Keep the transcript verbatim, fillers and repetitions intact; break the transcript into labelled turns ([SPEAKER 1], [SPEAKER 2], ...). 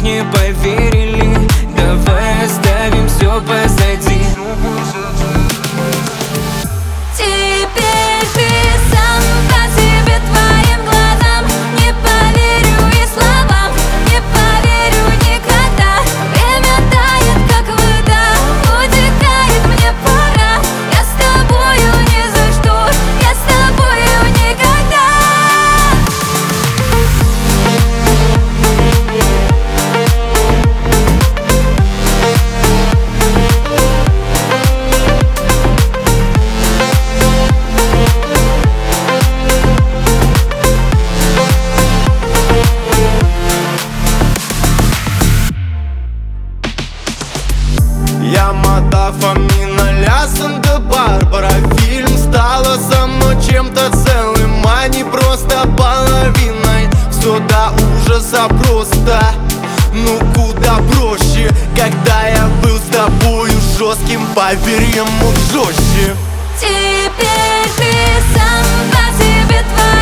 [SPEAKER 1] не поверили. Давай оставим все позади.
[SPEAKER 2] Теперь ты сам по себе, твоим глазам не поверю и словам, не поверю никогда. Время тает, как вода, утекает, мне пора. Я с тобою ни за что, я с тобою никогда.
[SPEAKER 3] Ямада, Фомина, Лясенко, Барбара. Фильм стало со мной чем-то целым, а не просто половиной. Все до ужаса просто, ну куда проще. Когда я был с тобою жестким, поверь, ему жестче.
[SPEAKER 2] Теперь ты сам по себе, твоим